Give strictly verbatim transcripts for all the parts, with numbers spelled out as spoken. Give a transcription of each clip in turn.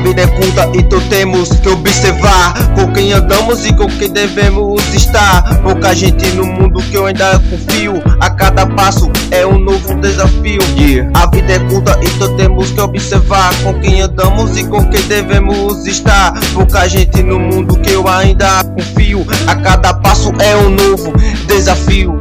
vida é curta, então temos que observar com quem andamos e com quem devemos estar. Pouca gente no mundo que eu ainda confio, a cada passo é um novo desafio. Yeah. A vida é curta, então temos que observar com quem andamos e com quem devemos estar. Pouca gente no mundo que eu ainda confio, a cada passo é um novo desafio.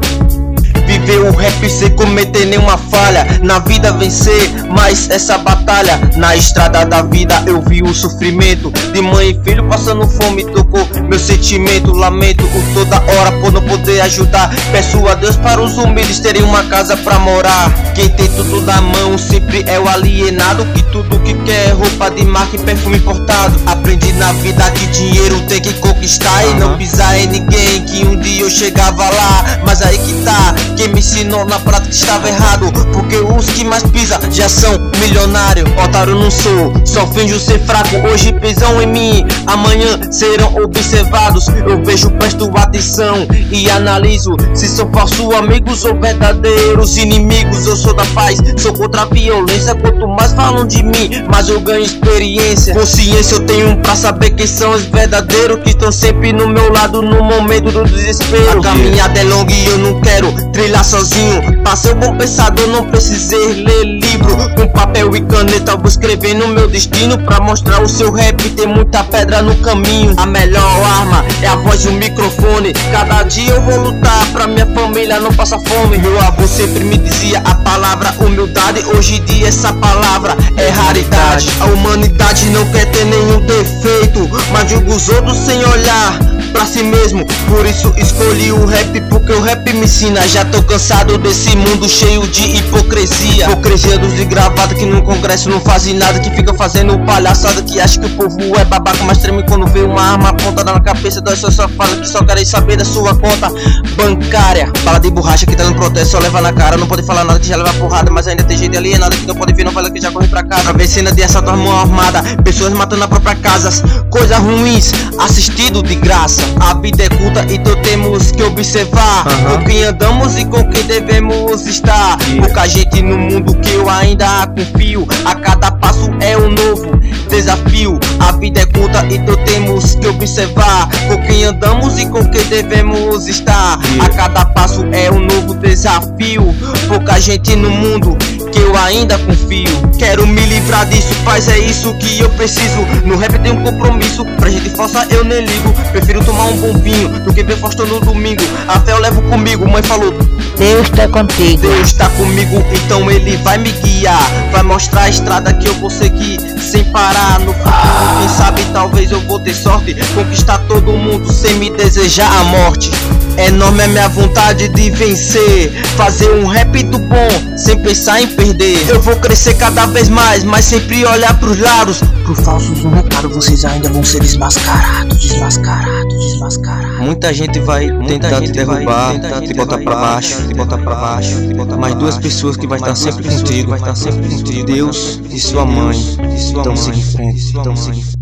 Viver o rap sem cometer nenhuma falha, na vida vencer mais essa batalha. Na estrada da vida eu vi o sofrimento de mãe e filho passando fome, tocou meu sentimento. Lamento o toda hora por não poder ajudar. Peço a Deus para os humildes terem uma casa pra morar. Quem tem tudo na mão sempre é o alienado, que tudo que quer é roupa de marca e perfume importado. Aprendi na vida que dinheiro tem que conquistar, uhum. E não pisar em ninguém, que um dia eu chegava lá. Mas aí que tá, quem me ensinou na prática que estava errado, porque os que mais pisam já são milionários. Otário não sou, só finjo ser fraco. Hoje pisam em mim, amanhã serão observados. Eu vejo, presto atenção e analiso se são falsos amigos ou verdadeiros inimigos. Eu sou da paz, sou contra a violência. Quanto mais falam de mim, mais eu ganho experiência. Consciência eu tenho pra saber quem são os verdadeiros, que estão sempre no meu lado no momento do desespero. A caminhada é longa e eu não quero trilhar sozinho. Pra ser um bom pensador não precisei ler livro. Com papel e caneta eu vou escrever no meu destino, pra mostrar o seu rap tem muita pedra no caminho. A melhor arma é a voz e o microfone. Cada dia eu vou lutar pra minha família não passar fome. Meu avô sempre me dizia a palavra humildade. Hoje em dia essa palavra é raridade. A humanidade não quer ter nenhum defeito, mas julga os outros sem olhar pra si mesmo. Por isso escolhi o rap, porque o rap me ensina. Já tô cansado desse mundo cheio de hipocrisia. Hipocrisia dos de gravata que no congresso não fazem nada, que fica fazendo palhaçada, que acha que o povo é babaca, mas treme quando vê uma arma apontada na cabeça. Dói só só fala que só querem saber da sua conta bancária. Fala de borracha que tá no protesto, só leva na cara. Não pode falar nada que já leva porrada, mas ainda tem gente alienada que não pode ver novela que já corre pra casa. Vê cena de assalto à mão armada, pessoas matando na própria casa, coisas ruins assistido de graça. A vida é curta, então temos que observar uhum. com quem andamos e com quem devemos estar. Yeah. Pouca gente no mundo que eu ainda confio, a cada passo é um novo desafio. A vida é curta, então temos que observar com quem andamos e com quem devemos estar. Yeah. A cada passo é um novo desafio. Pouca gente no mundo que eu ainda confio. Quero me livrar disso, paz, é isso que eu preciso. No rap tem um compromisso, pra gente força eu nem ligo. Prefiro tomar um bom vinho do que ver Faustão no domingo. A fé eu levo comigo, mãe falou Deus tá contigo. Deus tá comigo, então ele vai me guiar. Vai mostrar a estrada que eu vou seguir sem parar. No futuro, quem sabe, talvez eu vou ter sorte, conquistar todo mundo sem me desejar a morte. Enorme é minha vontade de vencer, fazer um rap do bom, sem pensar em perder. Eu vou crescer cada vez mais, mas sempre olhar pros lados. Pro falsos um recado, vocês ainda vão ser desmascarados, desmascarados, desmascarados. Muita gente vai tentar te derrubar, te botar pra baixo, te botar pra baixo, mas duas pessoas que vai estar sempre contigo, vai estar sempre contigo, Deus e sua mãe. Então siga em frente, então siga em frente.